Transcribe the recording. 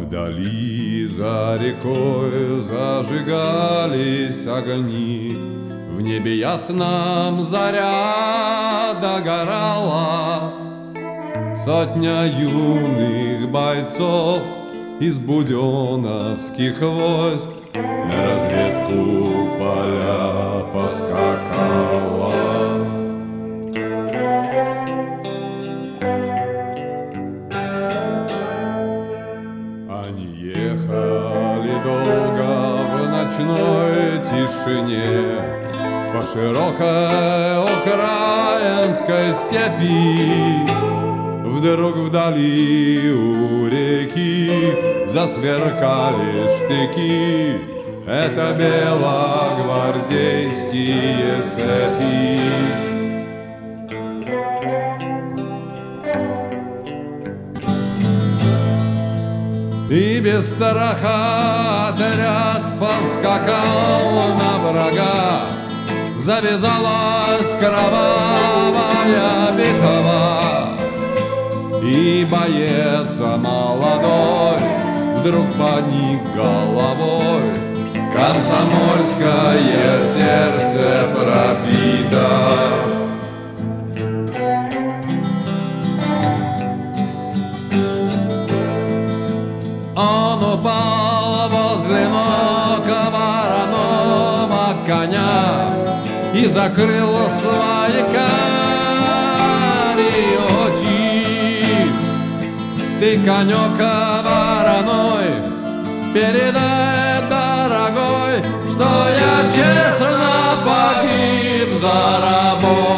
вдали за рекой зажигались огни, в небе ясном заря догорала. Сотня юных бойцов из буденовских войск на разведку в поля поскакала. Они ехали долго в ночной тишине по широкой украинской степи. Вдруг вдали у реки засверкали штыки. Это белогвардейские цепи. И без страха отряд поскакал на врага. Завязалась кровавая битва, и боец молодой вдруг поник головой. Комсомольское сердце пробито. Он упал возле ног вороного коня и закрыл свои карие очи. Ты, конек вороной, передай, дорогой, что я честно погиб за работу.